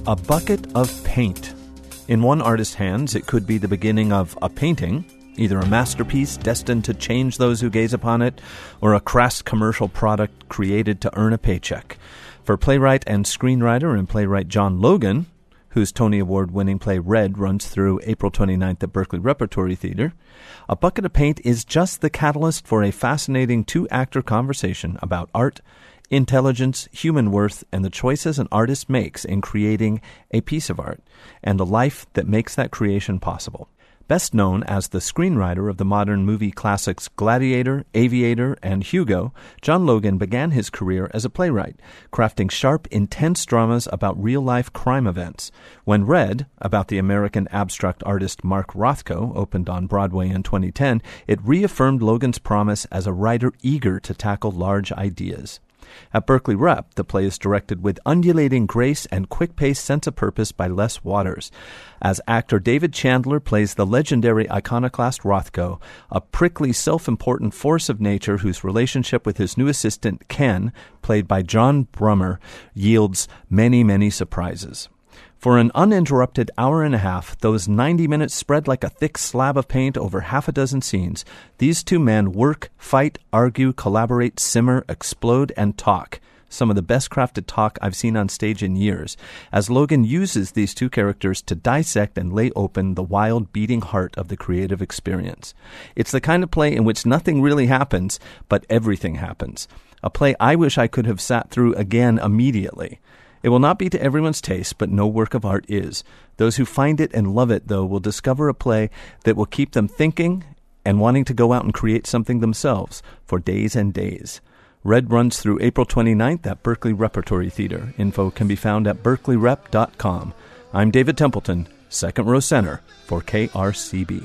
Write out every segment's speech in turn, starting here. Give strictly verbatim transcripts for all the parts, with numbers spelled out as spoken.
A bucket of paint. In one artist's hands, it could be the beginning of a painting, either a masterpiece destined to change those who gaze upon it, or a crass commercial product created to earn a paycheck. For playwright and screenwriter and playwright John Logan, whose Tony Award-winning play Red runs through April twenty-ninth at Berkeley Repertory Theater, A Bucket of Paint is just the catalyst for a fascinating two-actor conversation about art, intelligence, human worth, and the choices an artist makes in creating a piece of art, and the life that makes that creation possible. Best known as the screenwriter of the modern movie classics Gladiator, Aviator, and Hugo, John Logan began his career as a playwright, crafting sharp, intense dramas about real-life crime events. When Red, about the American abstract artist Mark Rothko, opened on Broadway in twenty ten, it reaffirmed Logan's promise as a writer eager to tackle large ideas. At Berkeley Rep, the play is directed with undulating grace and quick-paced sense of purpose by Les Waters, as actor David Chandler plays the legendary iconoclast Rothko, a prickly, self-important force of nature whose relationship with his new assistant, Ken, played by John Brummer, yields many, many surprises. For an uninterrupted hour and a half, those ninety minutes spread like a thick slab of paint over half a dozen scenes, these two men work, fight, argue, collaborate, simmer, explode, and talk. Some of the best crafted talk I've seen on stage in years, as Logan uses these two characters to dissect and lay open the wild, beating heart of the creative experience. It's the kind of play in which nothing really happens, but everything happens. A play I wish I could have sat through again immediately. It will not be to everyone's taste, but no work of art is. Those who find it and love it, though, will discover a play that will keep them thinking and wanting to go out and create something themselves for days and days. Red runs through April twenty-ninth at Berkeley Repertory Theater. Info can be found at berkeley rep dot com. I'm David Templeton, second row center for K R C B.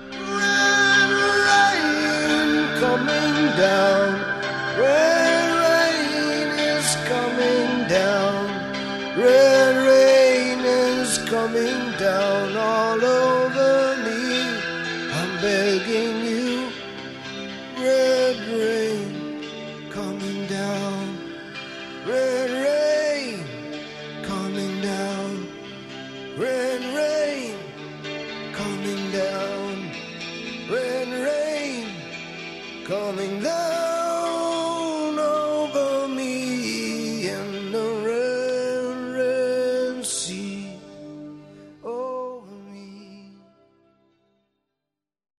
Red rain coming down. Red rain is coming down. Red rain is coming down all over me. I'm begging you, red rain coming down. Red rain coming down. Red rain coming down. Red rain coming down.